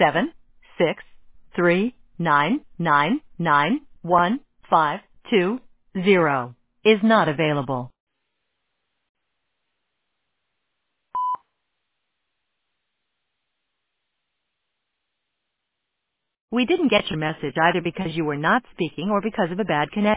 763-999-1520 is not available. We didn't get your message either because you were not speaking or because of a bad connection.